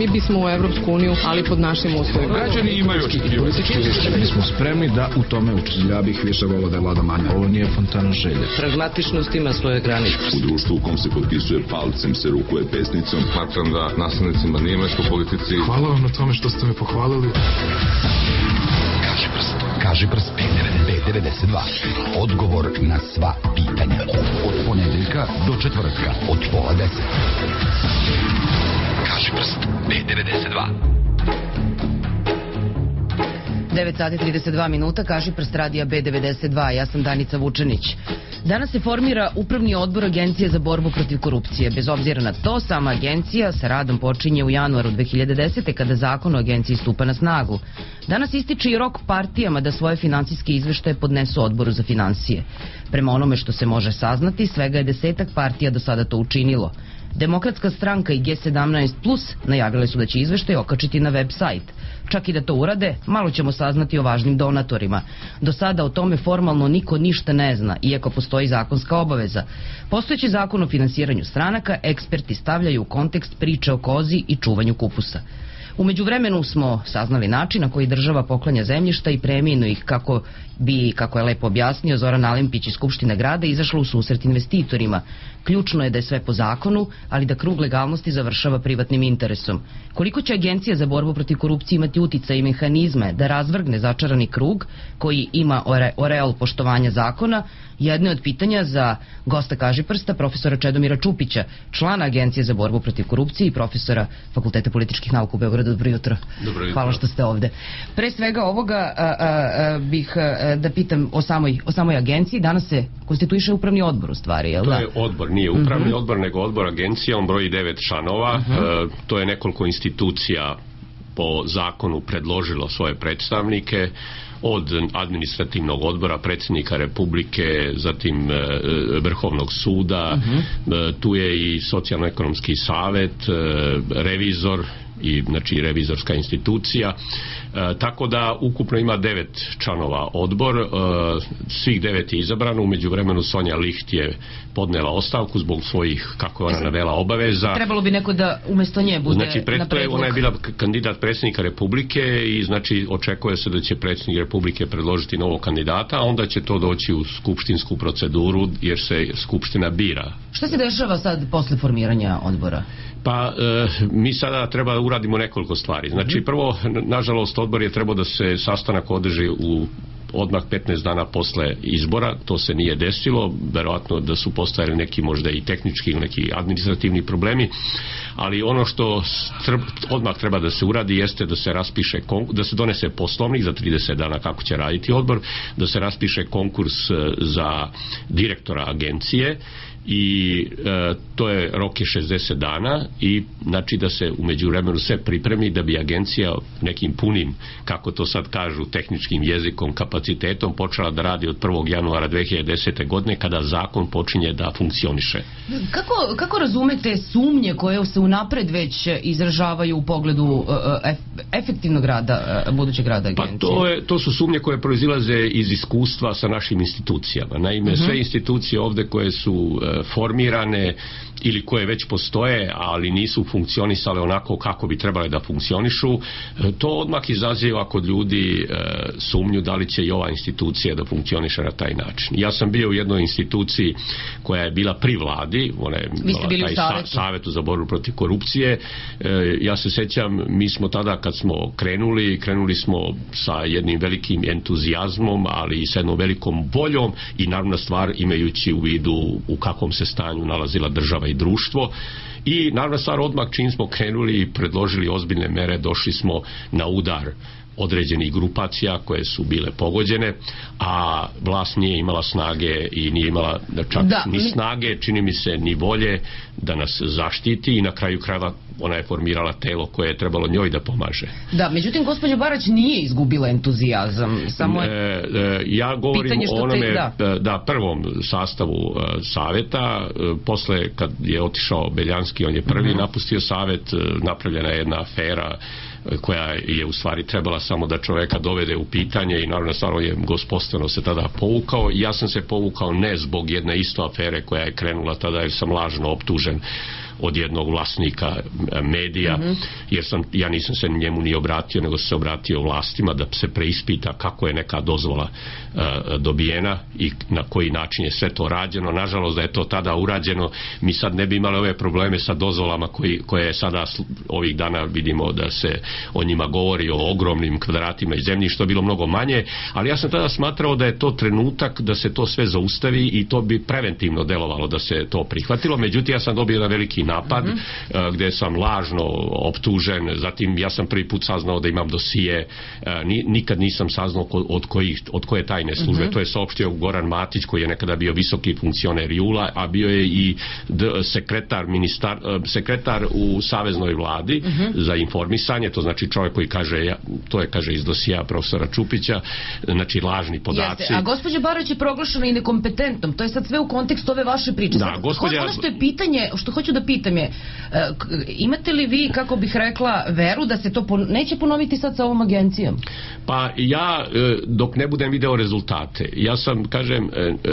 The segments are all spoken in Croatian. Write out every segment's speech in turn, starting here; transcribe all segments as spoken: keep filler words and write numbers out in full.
mi bismo u Evropsku uniju, ali pod našim uslovima. Građani imaju politički lišće. Mi smo spremni da u tome učestvujemo. Ja bih više volio da je vlada manja. Ovo nije fontana želja. Pragmatičnost ima svoje granice. U društvu u kom se potpisuje palcem, se rukuje pesnicom. Smatram da nastavnicima nije mesto u politici. Hvala vam na tome što ste me pohvalili. Kaži prst. Kaži prst pet devedeset dva. Odgovor na sva pitanja. Od ponedeljka do četvrtka. Od pola deset. Kaži prst pet devedeset dva. devet sati trideset dva minuta, Kaži prst radija B devedeset dva. Ja sam Danica Vučanić. Danas se formira Upravni odbor Agencije za borbu protiv korupcije. Bez obzira na to, sama agencija sa radom počinje u januaru dve hiljade desete. kada zakon o agenciji stupa na snagu. Danas ističe i rok partijama da svoje finansijske izveštaje podnesu odboru za finansije. Prema onome što se može saznati, svega je desetak partija do sada to učinilo. Demokratska stranka i G sedamnaest plus najavile su da će izveštaj okačiti na web sajt. Čak i da to urade, malo ćemo saznati o važnim donatorima. Do sada o tome formalno niko ništa ne zna, iako postoji zakonska obaveza. Postojeći zakon o finansiranju stranaka eksperti stavljaju u kontekst priče o kozi i čuvanju kupusa. U međuvremenu smo saznali način na koji država poklanja zemljišta i premijenu ih kako bi, kako je lepo objasnio Zoran Alempić iz Skupštine grada, izašlo u susret investitorima. Ključno je da je sve po zakonu, ali da krug legalnosti završava privatnim interesom. Koliko će Agencija za borbu protiv korupcije imati uticaj i mehanizme da razvrgne začarani krug koji ima ore, oreol poštovanja zakona, jedno je od pitanja za gosta Kaži prsta, profesora Čedomira Čupića, člana Agencije za borbu protiv korupcije i profesora Fakulteta političkih nauka u Beogradu. Dobro jutro. Dobro jutro. Hvala što ste ovde. Pre svega ovoga a, a, a, bih a, da pitam o samoj, o samoj agenciji. Danas se konstituiše upravni odbor u stvari, jel da? To je odbor, nije upravni uh-huh. odbor, nego odbor agencija, on broji devet članova, uh-huh. e, to je nekoliko institucija po zakonu predložilo svoje predstavnike, od administrativnog odbora, predsjednika Republike, zatim e, Vrhovnog suda, uh-huh. e, tu je i socijalno-ekonomski savet, e, revizor, i znači revizorska institucija, e, tako da ukupno ima devet članova odbor, e, svih devet je izabrano, u međuvremenu Sonja Licht je podnela ostavku zbog svojih, kako je ona navela, obaveza. Trebalo bi neko da umjesto nje bude znači, pred, na predlog. Ona je bila kandidat predsjednika Republike i znači očekuje se da će predsjednik Republike predložiti novog kandidata, a onda će to doći u skupštinsku proceduru jer se skupština bira. Šta se dešava sad posle formiranja odbora? Pa e, mi sada treba da uradimo nekoliko stvari. Znači prvo, nažalost, odbor je trebao da se sastanak održi u odmah petnaest dana posle izbora, to se nije desilo, verovatno da su postojali neki možda i tehnički ili neki administrativni problemi, ali ono što odmah treba da se uradi jeste da se raspiše, da se donese poslovnik za trideset dana kako će raditi odbor, da se raspiše konkurs za direktora agencije i e, to je rok je šezdeset dana i znači da se u međuvremenu sve pripremi da bi agencija nekim punim, kako to sad kažu tehničkim jezikom, kapacitetom počela da radi od prvog januara dve hiljade desete. godine kada zakon počinje da funkcioniše. Kako, kako razumete sumnje koje se unapred već izražavaju u pogledu uh, efektivnog rada, uh, budućeg rada agencije? Pa to, je, to su sumnje koje proizilaze iz iskustva sa našim institucijama. Naime, uh-huh. sve institucije ovde koje su uh, formirane ili koje već postoje, ali nisu funkcionisale onako kako bi trebale da funkcionišu, to odmah izaziva kod ljudi e, sumnju da li će i ova institucija da funkcioniše na taj način. Ja sam bio u jednoj instituciji koja je bila pri vladi, ona je imala taj sa, savetu za borbu protiv korupcije. E, ja se sećam, mi smo tada kad smo krenuli, krenuli smo sa jednim velikim entuzijazmom, ali i sa jednom velikom voljom i naravno stvar imajući u vidu u kakvom se stanju nalazila država i društvo. I naravno stvar odmah čim smo krenuli i predložili ozbiljne mere, došli smo na udar određenih grupacija koje su bile pogođene, a vlast nije imala snage i nije imala čak da, ni snage, čini mi se, ni volje da nas zaštiti i na kraju krajeva ona je formirala telo koje je trebalo njoj da pomaže. Da, međutim, gospođa Barać nije izgubila entuzijazam. Samo je e, e, ja govorim o onome, te, da. da, prvom sastavu e, saveta, e, posle kad je otišao Beljanski, on je prvi mm-hmm. napustio savet, e, napravljena je jedna afera koja je u stvari trebala samo da čoveka dovede u pitanje i naravno stvarno je gospodstveno se tada povukao. Ja sam se povukao ne zbog jedne isto afere koja je krenula tada jer sam lažno optužen od jednog vlasnika medija, mm-hmm. jer sam, ja nisam se njemu ni obratio, nego se obratio vlastima da se preispita kako je neka dozvola uh, dobijena i na koji način je sve to rađeno. Nažalost da je to tada urađeno, mi sad ne bi imali ove probleme sa dozvolama koji, koje sada ovih dana vidimo da se o njima govori, o ogromnim kvadratima i zemlji, što je bilo mnogo manje, ali ja sam tada smatrao da je to trenutak da se to sve zaustavi i to bi preventivno delovalo da se to prihvatilo. Međutim, ja sam dobio jedan veliki napad mm-hmm. uh, gde sam lažno optužen, zatim ja sam prvi put saznao da imam dosije, uh, ni, nikad nisam saznao ko, od, kojih, od koje tajne službe, mm-hmm. to je saopštio Goran Matić koji je nekada bio visoki funkcioner Jula, a bio je i d, sekretar, ministar, uh, sekretar u saveznoj vladi mm-hmm. za informisanje, to znači čovjek koji kaže, ja, to je kaže iz dosija profesora Čupića, znači lažni podaci. Jeste, a gospođa Barać je proglašena i nekompetentnom, to je sad sve u kontekstu ove vaše priče. Da, gospođa... Ono što je pitanje, što hoću da pitam je, imate li vi, kako bih rekla, veru da se to pon... neće ponoviti sad sa ovom agencijom? Pa ja, dok ne budem video rezultate, ja sam, kažem,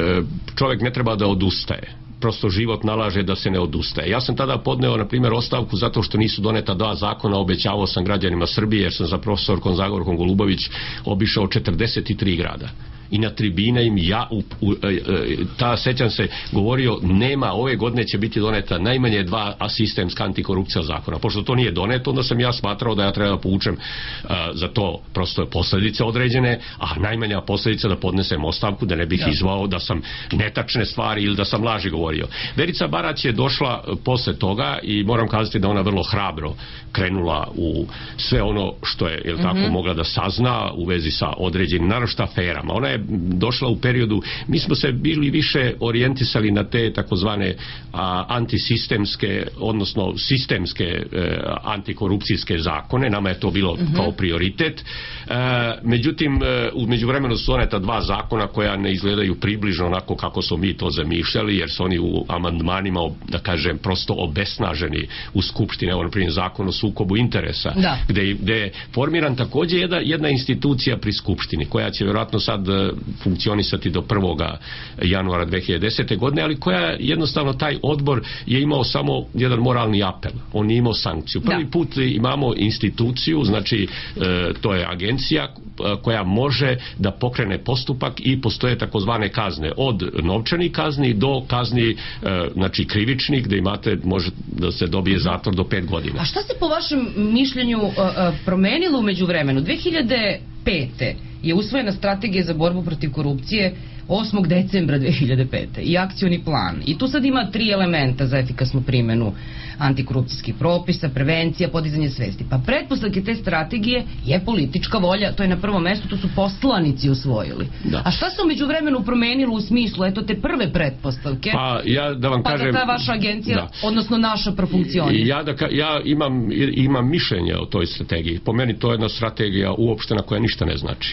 čovjek ne treba da odustaje. Prosto život nalaže da se ne odustaje. Ja sam tada podneo, na primjer, ostavku zato što nisu doneta dva zakona, obećavao sam građanima Srbije, jer sam za profesorkom Zagorkom Golubović obišao četrdeset tri grada. I na tribine im ja u, u, ta, sećam se, govorio nema, ove godine će biti doneta najmanje dva sistemska antikorupcija zakona. Pošto to nije doneto, onda sam ja smatrao da ja treba da povučem uh, za to prosto posljedice određene, a najmanja posljedica da podnesem ostavku, da ne bih ja. izvao da sam netačne stvari ili da sam laži govorio. Verica Barać je došla posle toga i moram kazati da ona vrlo hrabro krenula u sve ono što je, jel tako, mm-hmm. mogla da sazna u vezi sa određenim, naročito aferama. Ona je došla u periodu, mi smo se bili više orijentisali na te takozvane a, antisistemske, odnosno sistemske e, antikorupcijske zakone, nama je to bilo mm-hmm. kao prioritet. E, međutim, e, u međuvremenu su doneta dva zakona koja ne izgledaju približno onako kako smo mi to zamišljali, jer su oni u amandmanima, da kažem, prosto obesnaženi u Skupštini. Evo, na primjer, zakon o sukobu interesa, da. Gde, gde je formiran također jedna, jedna institucija pri Skupštini, koja će vjerojatno sad funkcionisati do prvoga januara dve hiljade desete. godine, ali koja jednostavno taj odbor je imao samo jedan moralni apel. On nije imao sankciju. Prvi da. put imamo instituciju, znači e, to je agencija koja može da pokrene postupak i postoje takozvane kazne. Od novčanih kazni do kazni e, znači krivičnih, gde imate, može da se dobije zatvor do pet godina. A šta se po vašem mišljenju uh, promenilo u međuvremenu? dve hiljade pete. je usvojena strategija za borbu protiv korupcije osmog decembra dve hiljade pete. i akcioni plan. I tu sad ima tri elementa za efikasnu primjenu antikorupcijskih propisa, prevencija, podizanje svesti. Pa pretpostavke te strategije je politička volja, to je na prvom mestu, to su poslanici usvojili. Da. A šta se umeđu vremenu promenilo u smislu, eto te prve pretpostavke, pa, ja da vam pa kažem, da ta vaša agencija, da. odnosno naša profunkcionira? Ja, da, ja imam, imam mišljenje o toj strategiji. Po meni to je jedna strategija uopštena koja ništa ne znači.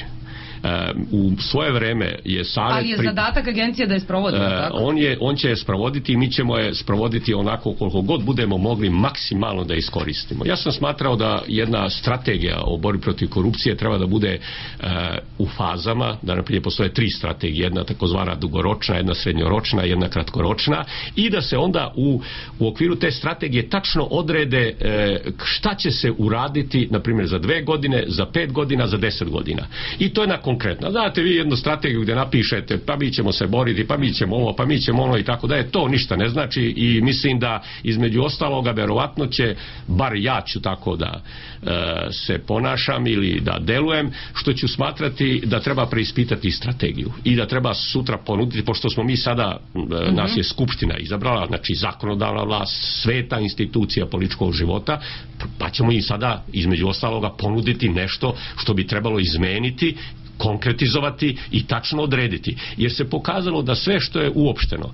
u svoje vreme je savjet... Ali je zadatak agencije da je sprovodi, tako? On, je, on će je sprovoditi i mi ćemo je sprovoditi onako koliko god budemo mogli maksimalno da iskoristimo. Ja sam smatrao da jedna strategija o borbi protiv korupcije treba da bude uh, u fazama, da naprijed postoje tri strategije, jedna takozvana dugoročna, jedna srednjoročna, jedna kratkoročna, i da se onda u, u okviru te strategije tačno odrede uh, šta će se uraditi, na primjer za dve godine, za pet godina, za deset godina. I to je na konkretno. Znate vi jednu strategiju gdje napišete pa mi ćemo se boriti, pa mi ćemo ovo, pa mi ćemo ono i tako da je to ništa ne znači i mislim da između ostaloga verovatno će, bar ja ću tako da e, se ponašam ili da delujem, što ću smatrati da treba preispitati strategiju i da treba sutra ponuditi, pošto smo mi sada, e, mm-hmm. nas je Skupština izabrala, znači zakonodavna vlast, sveta institucija političkog života, pa ćemo i sada između ostaloga ponuditi nešto što bi trebalo izmeniti, konkretizovati i tačno odrediti, jer se pokazalo da sve što je uopšteno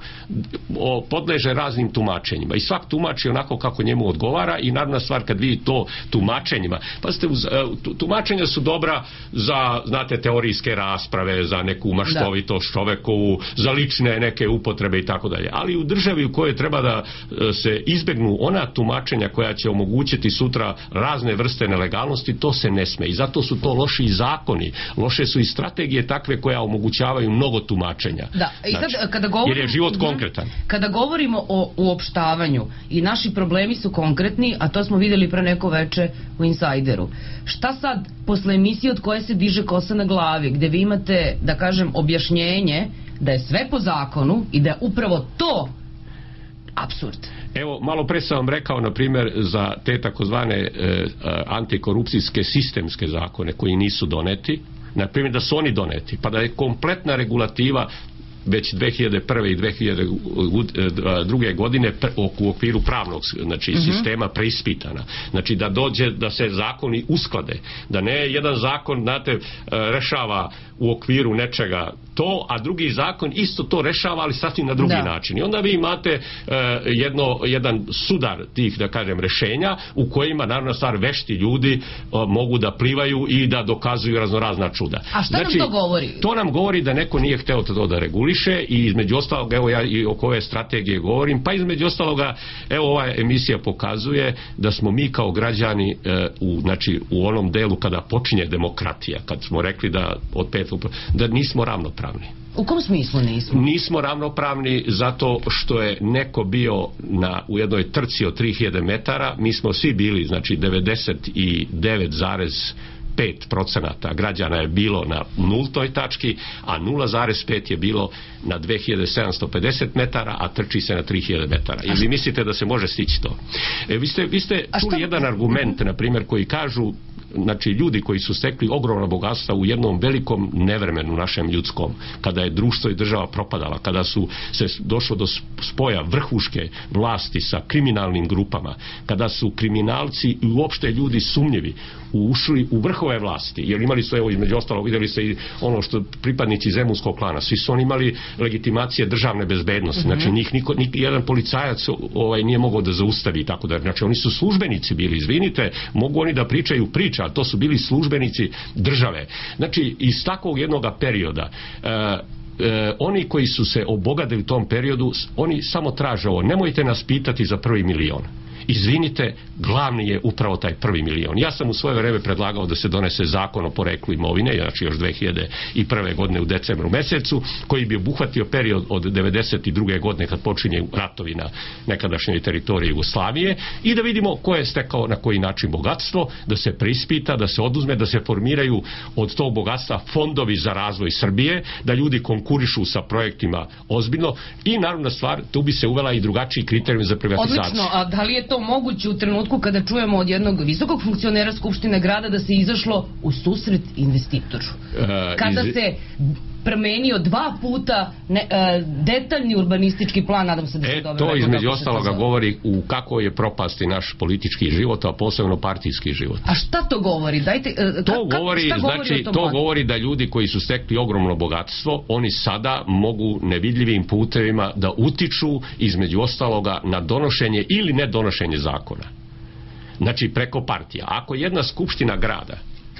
podleže raznim tumačenjima i svak tumači onako kako njemu odgovara i naravna stvar kad vi to tumačenjima, pa ste tumačenja su dobra za, znate, teorijske rasprave, za neku maštovitost čovekovu, za lične neke upotrebe i tako dalje, ali u državi u kojoj treba da se izbegnu ona tumačenja koja će omogućiti sutra razne vrste nelegalnosti, to se ne sme i zato su to loši zakoni, loše su i strategije takve koja omogućavaju mnogo tumačenja. Da, i sad, znači, kada govorimo, jer je život konkretan. Kada govorimo o uopštavanju i naši problemi su konkretni, a to smo videli pre neko veče u Insajderu. Šta sad, posle emisije od koje se diže kosa na glavi, gde vi imate, da kažem, objašnjenje da je sve po zakonu i da je upravo to apsurd? Evo, malo pre sam vam rekao, na primjer, za te takozvane e, antikorupcijske sistemske zakone koji nisu doneti, na primjer da su oni doneti, pa da je kompletna regulativa već dve hiljade prve i dve hiljade druge godine u okviru pravnog, znači, mm-hmm. sistema preispitana. Znači da dođe, da se zakoni usklade, da ne jedan zakon, znate, rešava u okviru nečega to, a drugi zakon isto to rešava, ali sasvim na drugi da. način. I onda vi imate uh, jedno, jedan sudar tih, da kažem, rešenja u kojima, naravno, stvar, vešti ljudi uh, mogu da plivaju i da dokazuju raznorazna čuda. A šta znači, nam to govori? To nam govori da neko nije hteo to da reguliše i između ostalog, evo ja i oko ove strategije govorim, pa između ostaloga, evo ova emisija pokazuje da smo mi kao građani uh, u, znači, u onom delu kada počinje demokratija, kad smo rekli da od pet, da nismo ravnopravni. U kom smislu nismo? Nismo ravnopravni zato što je neko bio na, u jednoj trci od tri hiljade metara, mi smo svi bili, znači devedeset devet zarez pet procenata građana je bilo na nultoj tački, a nula zarez pet je bilo na dve hiljade sedamsto pedeset metara, a trči se na tri hiljade metara. I vi mislite da se može stići to? E, vi ste, vi ste čuli jedan argument, na primjer, koji kažu, znači, ljudi koji su stekli ogromna bogatstva u jednom velikom nevremenu našem ljudskom, kada je društvo i država propadala, kada su se došlo do spoja vrhuške vlasti sa kriminalnim grupama, kada su kriminalci i uopšte ljudi sumnjivi ušli u vrhove vlasti, jer imali su, evo, između ostalo, vidjeli ste i ono što pripadnici Zemunskog klana, svi su oni imali legitimacije državne bezbednosti, mm-hmm. znači njih niko, niko, jedan policajac ovaj, nije mogao da zaustavi, tako da, znači oni su službenici bili, izvinite, mogu oni da pričaju priča, ali to su bili službenici države. Znači, iz takvog jednog perioda e, e, oni koji su se obogatili u tom periodu, oni samo traže ovo, nemojte nas pitati za prvi milion. Izvinite, glavni je upravo taj prvi milion. Ja sam u svoje vreme predlagao da se donese zakon o poreklu imovine, znači još dve hiljade prve godine u decembru mesecu, koji bi obuhvatio period od devedeset druge godine kad počinje ratovi na nekadašnjoj teritoriji Jugoslavije, i da vidimo ko je stekao na koji način bogatstvo, da se preispita, da se oduzme, da se formiraju od tog bogatstva fondovi za razvoj Srbije, da ljudi konkurišu sa projektima ozbiljno, i naravno stvar, tu bi se uvela i drugačiji kriterijum za privatizaciju. Odlično, a da li je to moguće u trenutku kada čujemo od jednog visokog funkcionera Skupštine grada da se izašlo u susret investitoru? E, kada iz... se promenio dva puta ne, e, detaljni urbanistički plan, nadam se da se e, dobro to između ostaloga govori u kako je propasti naš politički život, a posebno partijski život. A šta to govori? Dajte, e, to ka, govori, šta govori znači, to govori da ljudi koji su stekli ogromno bogatstvo, oni sada mogu nevidljivim putevima da utiču između ostaloga na donošenje ili ne donošenje zakona. Znači preko partija. Ako jedna skupština grada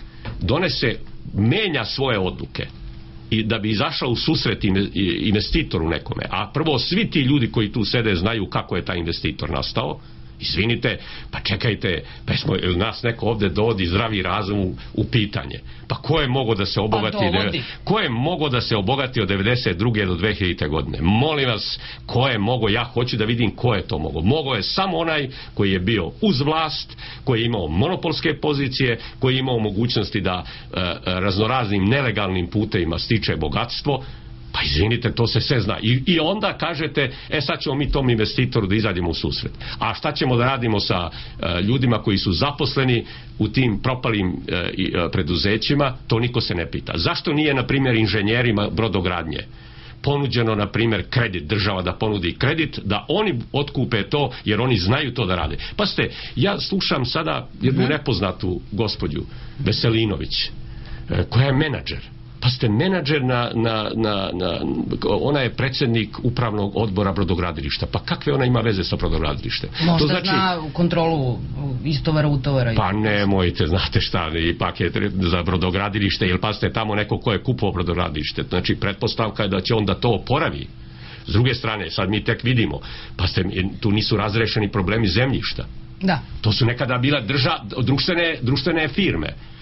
donese, menja svoje odluke i da bi izašao u susret investitoru nekome, a prvo svi ti ljudi koji tu sede znaju kako je taj investitor nastao, izvinite, pa čekajte, pa smo, nas neko ovdje dovodi zdravi razum u, u pitanje. Pa ko je mogao da se obogati pa ko je mogao da se obogati od devedeset druge do dve hiljade godine? Molim vas, ko je mogao? Ja hoću da vidim ko je to mogao. Mogao je samo onaj koji je bio uz vlast, koji je imao monopolske pozicije, koji je imao mogućnosti da e, raznoraznim nelegalnim putevima stiče bogatstvo. Pa izvinite, to se sve zna. I, I onda kažete, e sad ćemo mi tom investitoru da izađemo u susret. A šta ćemo da radimo sa e, ljudima koji su zaposleni u tim propalim e, e, preduzećima? To niko se ne pita. Zašto nije, na primjer, inženjerima brodogradnje ponuđeno, na primjer, kredit, država da ponudi kredit, da oni otkupe to, jer oni znaju to da rade. Pa ste, ja slušam sada jednu nepoznatu gospođu Veselinović, e, koja je menadžer. Pa ste menadžer na, na, na, na, ona je predsjednik upravnog odbora brodogradilišta. Pa kakve ona ima veze sa brodogradilištem? Možda to znači, zna kontrolu istovara, utovara. Pa nemojte, znate šta, ipak je za brodogradilište, jer pa ste tamo neko ko je kupovao brodogradilište. Znači, pretpostavka je da će onda to oporavi. S druge strane, sad mi tek vidimo, pa ste, tu nisu razrešeni problemi zemljišta. Da. To su nekada bila drža, društvene, društvene firme.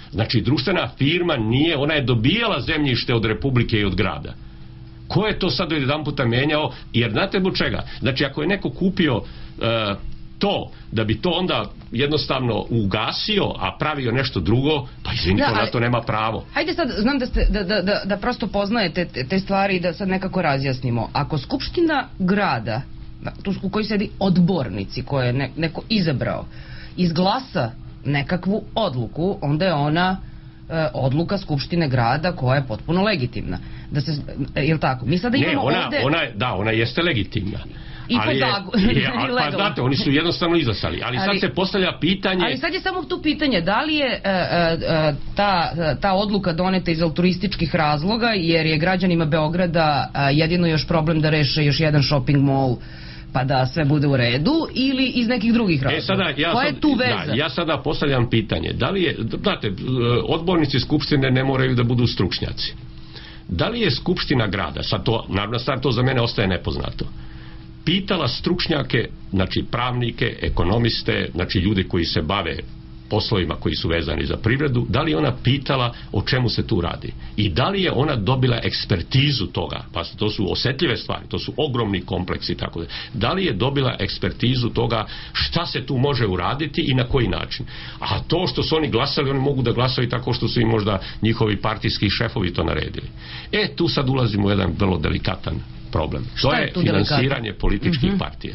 Znači, društvena firma nije, ona je dobijala zemljište od Republike i od grada. Ko je to sad jedan puta menjao? Jer znate zbog čega? Znači, ako je neko kupio uh, to, da bi to onda jednostavno ugasio, a pravio nešto drugo, pa izvinite, da, na to nema pravo. Hajde sad, znam da, ste, da, da, da, da prosto poznajete te, te stvari i da sad nekako razjasnimo. Ako Skupština grada, tu u kojoj sedi odbornici koje je ne, neko izabrao, izglasa nekakvu odluku, onda je ona e, odluka Skupštine grada koja je potpuno legitimna. Da se, e, je li tako? Mi sada imamo ne, ona, ovde... ona, da, ona jeste legitimna. I ali je, je, je, pa znate, oni su jednostavno izglasali, ali, ali sad se postavlja pitanje... Ali sad je samo tu pitanje, da li je e, e, ta, ta odluka doneta iz altruističkih razloga, jer je građanima Beograda e, jedino još problem da reše još jedan shopping mall, pa da sve bude u redu, ili iz nekih drugih razloga? E, sada, ja Koja sad, je tu veza? Da, ja sada postavljam pitanje, da li je, znate, odbornici Skupštine ne moraju da budu stručnjaci. Da li je Skupština grada, sad to, naravno stvar, to za mene ostaje nepoznato, pitala stručnjake, znači pravnike, ekonomiste, znači ljude koji se bave poslovima koji su vezani za privredu, da li je ona pitala o čemu se tu radi i da li je ona dobila ekspertizu toga, pa to su osetljive stvari, to su ogromni kompleksi, tako da, da li je dobila ekspertizu toga šta se tu može uraditi i na koji način. A to što su oni glasali, oni mogu da glasaju tako što su im možda njihovi partijski šefovi to naredili. E, tu sad ulazimo u jedan vrlo delikatan problem. To je, je finansiranje delikatan? Političkih mm-hmm. partija.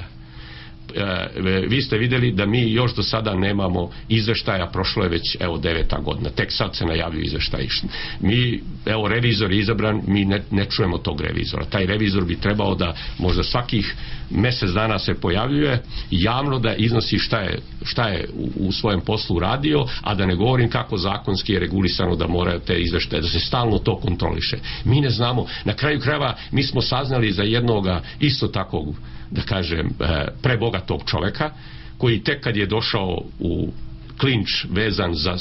E, vi ste vidjeli da mi još do sada nemamo izveštaja, prošlo je već evo deveta godina, tek sad se najavljuju izveštaji. Mi, evo revizor je izabran, mi ne, ne čujemo tog revizora. Taj revizor bi trebao da možda svakih mjesec dana se pojavljuje javno da iznosi šta je, šta je u, u svojem poslu radio, a da ne govorim kako zakonski je regulisano da moraju te izveštaje, da se stalno to kontroliše. Mi ne znamo, na kraju krajeva mi smo saznali za jednoga isto takvog, da kažem, prebogatog čoveka, koji tek kad je došao u klinč vezan za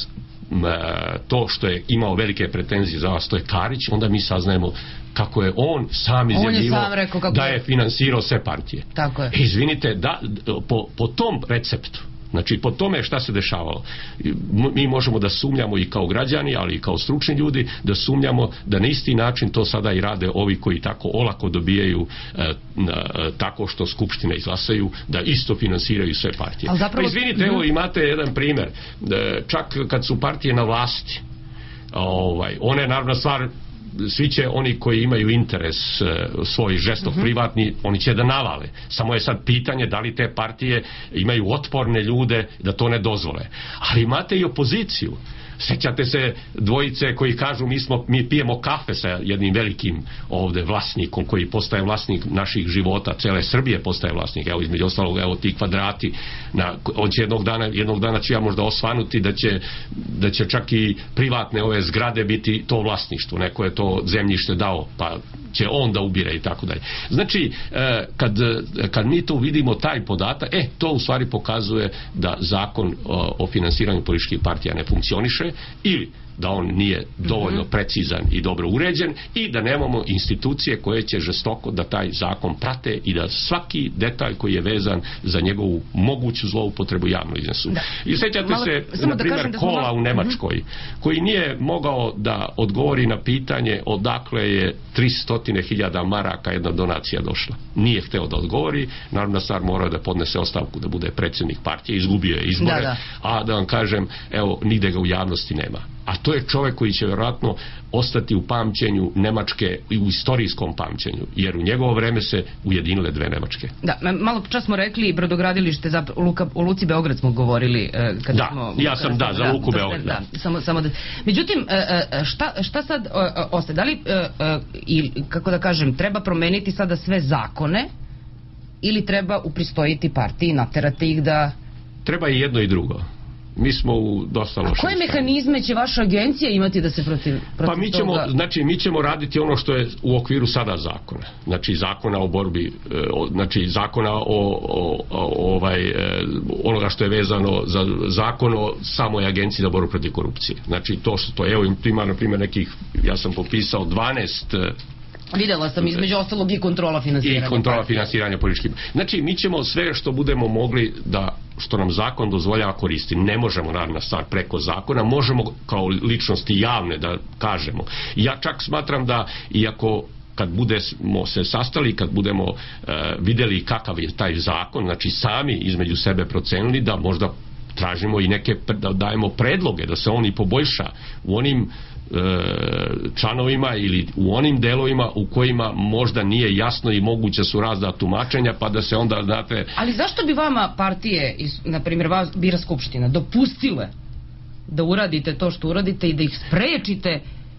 to što je imao velike pretenzije za vas, to je Karić, onda mi saznajemo kako je on sam izjavljivao da je finansirao sve partije. Tako je. E, izvinite, da, po, po tom receptu, znači po tome šta se dešavalo, mi možemo da sumnjamo i kao građani, ali i kao stručni ljudi, da sumnjamo da na isti način to sada i rade ovi koji tako olako dobijaju e, e, tako što skupštine izglasaju, da isto finansiraju sve partije. Zapravo... Pa izvinite, evo imate jedan primjer, e, čak kad su partije na vlasti, ovaj, one naravno stvar, svi će oni koji imaju interes e, svoj žestok mm-hmm. privatni, oni će da navale. Samo je sad pitanje da li te partije imaju otporne ljude da to ne dozvole. Ali imate i opoziciju. Sjećate se dvojice koji kažu mi, smo, mi pijemo kafe sa jednim velikim ovde vlasnikom koji postaje vlasnik naših života, cele Srbije postaje vlasnik, evo između ostalog, evo ti kvadrati, na, on će jednog dana, jednog dana ću ja možda osvanuti da će, da će čak i privatne ove zgrade biti to vlasništvo, neko je to zemljište dao, pa će on da ubire i tako dalje. Znači, kad, kad mi tu vidimo taj podatak, e, to u stvari pokazuje da zakon o, o finansiranju političkih partija ne funkcioniše, ili da on nije dovoljno mm-hmm. precizan i dobro uređen i da nemamo institucije koje će žestoko da taj zakon prate i da svaki detalj koji je vezan za njegovu moguću zloupotrebu javno iznesu. Da. I sjećate Malo, se, na primjer, da Kola smo... u Nemačkoj, mm-hmm. koji nije mogao da odgovori na pitanje odakle je tristo hiljada maraka jedna donacija došla. Nije hteo da odgovori, naravno stvar morao da podnese ostavku da bude predsjednik partije, izgubio je izbore, da, da. A da vam kažem, evo, nigde ga u javnosti nema. A to je čovjek koji će vjerojatno ostati u pamćenju Nemačke i u istorijskom pamćenju, jer u njegovo vreme se ujedinile dve Nemačke. Da, malo čas smo rekli brodogradilište, za Luka, o Luci Beograd smo govorili. Kad da, smo, ja sam da, za Luku da, Beograd. Da, da. Samo, samo da. Međutim, šta, šta sad ostaje? Da li, i, kako da kažem, treba promeniti sada sve zakone ili treba upristojiti partiji, naterati ih da... Treba i jedno i drugo. Mi smo u dosta lošem. A koje mehanizme će vaša agencija imati da se protiv, protiv pa mi ćemo, toga... znači mi ćemo raditi ono što je u okviru sada zakona. Znači zakona o borbi, znači zakona o, o, o ovaj, onoga što je vezano za zakon o samoj agenciji za borbu protiv korupcije. Znači to što to, evo ima na primjer nekih, ja sam popisao dvanaest. Vidjela sam između ostalog i kontrola finansiranja. I kontrola finansiranja političkih. Znači mi ćemo sve što budemo mogli da što nam zakon dozvoljava koristi. Ne možemo naravno stvar preko zakona, možemo kao ličnosti javne da kažemo. Ja čak smatram da iako kad budemo se sastali, kad budemo uh, vidjeli kakav je taj zakon, znači sami između sebe procenili da možda tražimo i neke, da dajemo predloge da se oni poboljša u onim članovima ili u onim delovima u kojima možda nije jasno i moguće su razna tumačenja, pa da se onda, znate... Ali zašto bi vama partije, na primjer vas bira Skupština, dopustile da uradite to što uradite i da ih sprečite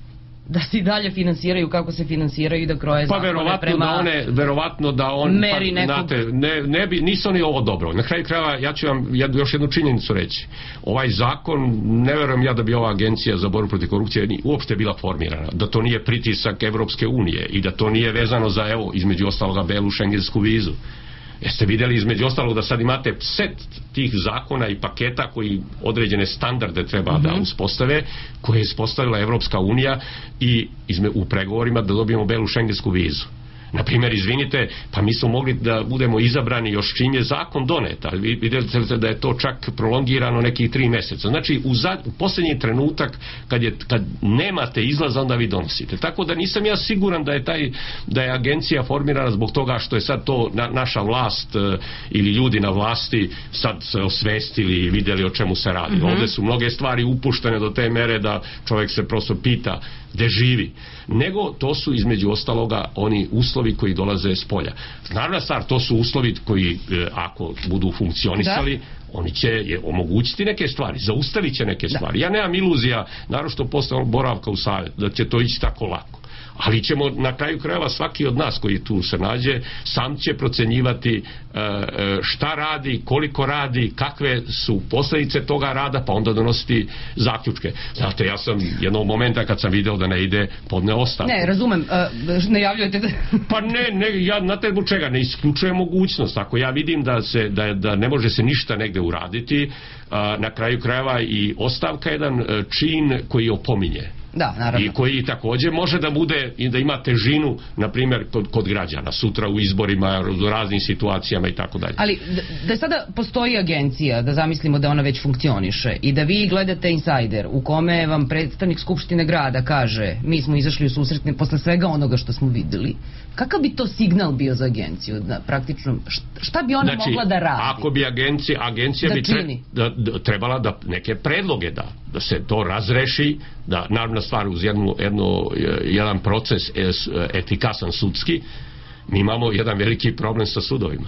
da se i dalje finansiraju kako se finansiraju i da kroje pa zakone prema da one, verovatno da on meri pa, nekog... znate, ne, ne bi, nisu oni ovo dobro. Na kraju krajeva ja ću vam jednu, još jednu činjenicu reći. Ovaj zakon, ne verujem ja da bi ova agencija za borbu protiv korupcije ni uopšte bila formirana, da to nije pritisak Evropske unije i da to nije vezano za, evo, između ostaloga belu šengensku vizu. Jeste vidjeli između ostalog da sad imate set tih zakona i paketa koji određene standarde treba mm-hmm. da uspostave, koje je uspostavila Evropska unija i izme, u pregovorima da dobijemo belu šengensku vizu. Na primjer, izvinite, pa mi smo mogli da budemo izabrani još čim je zakon donet, ali vidite da je to čak prolongirano nekih tri mjeseca. Znači, u, za, u posljednji trenutak, kad, je, kad nemate izlaza, onda vi donosite. Tako da nisam ja siguran da je, taj, da je agencija formirana zbog toga što je sad to na, naša vlast e, ili ljudi na vlasti sad se osvestili i vidjeli o čemu se radi. Mm-hmm. Ovdje su mnoge stvari upuštene do te mere da čovjek se prosto pita gde živi. Nego to su između ostaloga oni uslovi koji dolaze s polja. Naravno stvar, to su uslovi koji e, ako budu funkcionisali, da. Oni će je omogućiti neke stvari, zaustavit će neke stvari. Da. Ja nemam iluzija, naročito posle boravka u savjetu, da će to ići tako lako. Ali ćemo na kraju krajeva svaki od nas koji tu se nađe sam će procenjivati e, šta radi, koliko radi, kakve su posljedice toga rada, pa onda donositi zaključke. Znate, ja sam jednog momenta kad sam video da ne ide, podne ostavku. Ne, razumem, uh, najavljujete da... Pa ne, ne, ja na tebu čega ne isključujem mogućnost. Ako ja vidim da, se, da, da ne može se ništa negde uraditi, uh, na kraju krajeva i ostavka je jedan čin koji opominje. Da, naravno. I koji također može da bude i da ima težinu, na primjer, kod, kod građana, sutra u izborima, u raznim situacijama i tako dalje. Ali da, da sada postoji agencija, da zamislimo da ona već funkcioniše i da vi gledate Insider u kome vam predstavnik Skupštine grada kaže mi smo izašli u susretne posle svega onoga što smo videli, kakav bi to signal bio za agenciju? Da, praktično, šta bi ona znači, mogla da radi? Ako bi agencija, agencija da bi tre, da, da, trebala da neke predloge da, da se to razreši, da naravno stvar uz jednu, jednu, jedan proces efikasan sudski, mi imamo jedan veliki problem sa sudovima.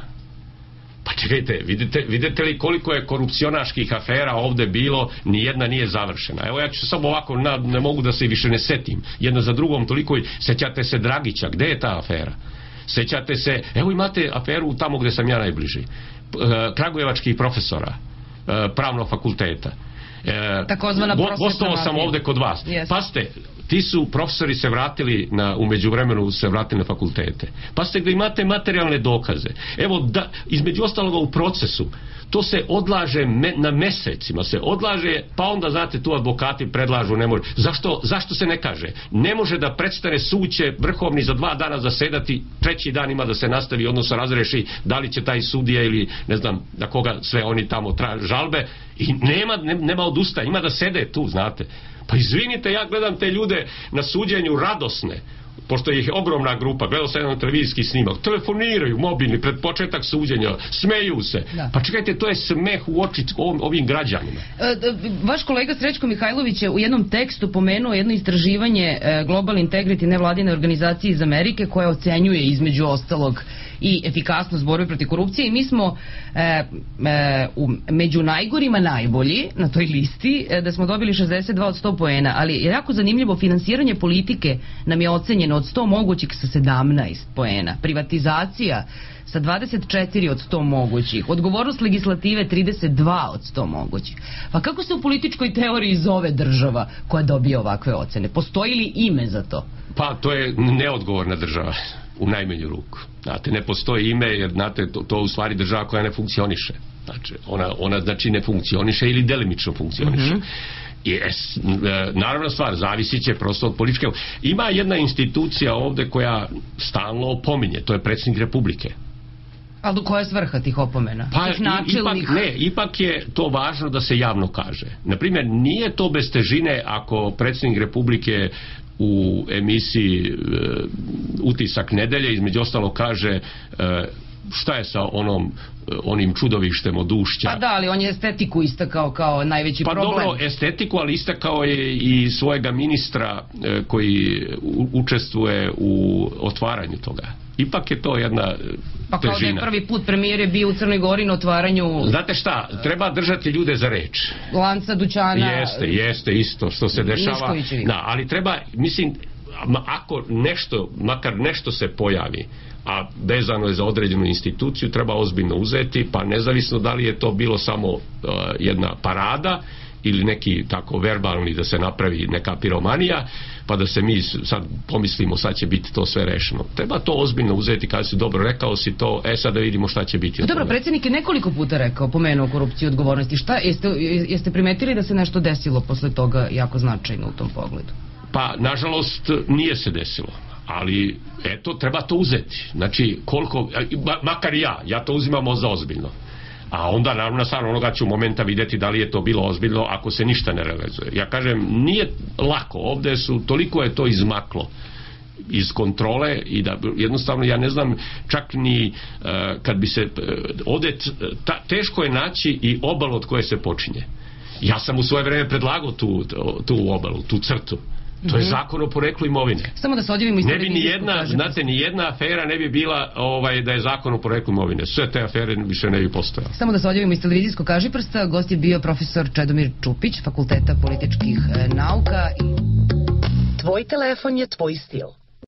Pa čekajte, vidite, vidite li koliko je korupcionaških afera ovdje bilo, ni jedna nije završena. Evo ja ću samo ovako, na, ne mogu da se više ne setim. Jedna za drugom toliko, sećate se Dragića, gde je ta afera? Sećate se, evo imate aferu tamo gde sam ja najbliži. Kragujevačkih profesora pravnog fakulteta. E, takozvana prosvetna gostovao sam ovdje kod vas. Yes. Paste, ti su profesori se vratili na, u međuvremenu se vratili na fakultete. Paste gdje imate materijalne dokaze. Evo, da, između ostaloga u procesu to se odlaže me, na mesecima se odlaže, pa onda znate tu advokati predlažu, ne može. Zašto, zašto se ne kaže? Ne može da predstane suće vrhovni za dva dana zasedati, treći dan ima da se nastavi, odnosno razreši da li će taj sudija ili ne znam na koga sve oni tamo traže žalbe i nema, ne, nema odustaja, ima da sede tu, znate. Pa izvinite, ja gledam te ljude na suđenju radosne, pošto ih je ogromna grupa, gledao sam jedan televizijski snimak, telefoniraju mobilni pred početak suđenja, smeju se. Da. Pa čekajte, to je smeh u oči ovim, ovim građanima. E, vaš kolega Srećko Mihajlović je u jednom tekstu pomenuo jedno istraživanje e, Global Integrity nevladine organizacije iz Amerike koja ocenjuje između ostalog i efikasnost borbe protiv korupcije i mi smo e, e, u, među najgorima najbolji na toj listi, e, da smo dobili šezdeset dva od sto poena, ali je jako zanimljivo, finansiranje politike nam je ocenjeno od sto mogućih sa sedamnaest poena, privatizacija sa dvadeset četiri od sto mogućih, odgovornost legislative trideset dva od sto mogućih. Pa kako se u političkoj teoriji zove država koja dobije ovakve ocene? Postoji li ime za to? Pa to je neodgovorna država u najmanju ruku. Znate, ne postoji ime jer znate, to, to u stvari država koja ne funkcioniše. Znači, ona, ona znači ne funkcioniše ili delimično funkcioniše. Mm-hmm. I, es, naravno stvar, zavisit će prosto od političke. Ima jedna institucija ovdje koja stalno opominje, to je predsjednik Republike. Ali koja je svrha tih opomena? Pa tih načelnih... ipak, ne, ipak je to važno da se javno kaže. Naprimjer, nije to bez težine ako predsjednik Republike u emisiji e, Utisak nedelje između ostalo kaže e, šta je sa onom onim čudovištem od Ušća. Pa da, ali on je estetiku istakao kao najveći pa problem. Pa dobro, estetiku, ali istakao je i svojega ministra e, koji u, učestvuje u otvaranju toga. Ipak je to jedna pa kao težina. Da je prvi put premijer je bio u Crnoj Gori na otvaranju... Znate šta, treba držati ljude za reč. Lanca dućana... Jeste, jeste isto što se dešava. Da, ali treba, mislim, ako nešto, makar nešto se pojavi, a vezano je za određenu instituciju, treba ozbiljno uzeti, pa nezavisno da li je to bilo samo uh, jedna parada ili neki tako verbalni da se napravi neka piromanija, pa da se mi sad pomislimo sad će biti to sve rešeno. Treba to ozbiljno uzeti, kada si dobro rekao si to, e sad da vidimo šta će biti. Dobro, predsjednik je nekoliko puta rekao, pomenuo korupciju i odgovornosti. Šta, jeste, jeste primetili da se nešto desilo posle toga jako značajno u tom pogledu? Pa, nažalost, nije se desilo. Ali, eto, treba to uzeti. Znači, koliko, makar ja, ja to uzimam za ozbiljno. A onda, naravno, stvarno onoga ću momenta vidjeti da li je to bilo ozbiljno ako se ništa ne realizuje. Ja kažem, nije lako, ovdje su, toliko je to izmaklo iz kontrole i da jednostavno ja ne znam čak ni uh, kad bi se uh, ovdje ta, teško je naći i obalu od koje se počinje. Ja sam u svoje vrijeme predlagao tu, tu obalu, tu crtu. To je zakon o poreklu imovine. Samo da se odjavimo iz ne bi ni jedna, znate, ni jedna afera ne bi bila ovaj, da je zakon o poreklu imovine. Sve te afere više ne bi postojale. Samo da se odjavimo iz televizijskog kažiprsta. Gost je bio profesor Čedomir Čupić, Fakulteta političkih nauka. Tvoj telefon je tvoj stil.